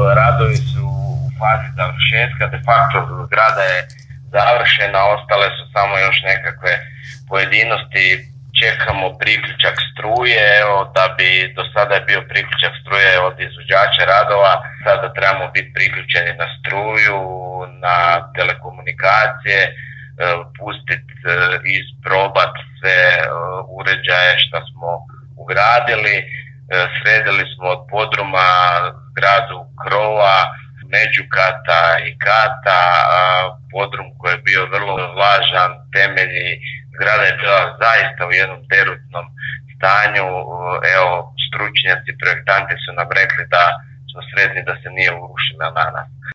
radovi su u fazi završetka, de facto zgrada je završena, ostale su samo još nekakve pojedinosti. Čekamo priključak struje, da bi do sada je bio priključak struje od izvođača radova, sada trebamo biti priključeni na struju, na telekomunikacije, pustiti i isprobati sve uređaje što smo ugradili. Sredili smo od podruma zgradu krova, međukata i kata, podrum koji je bio vrlo vlažan, temelji. Zgrada je bila zaista u jednom derutnom stanju. Evo, stručnjaci, projektanti su nam rekli da smo sretni da se nije urušila na nas.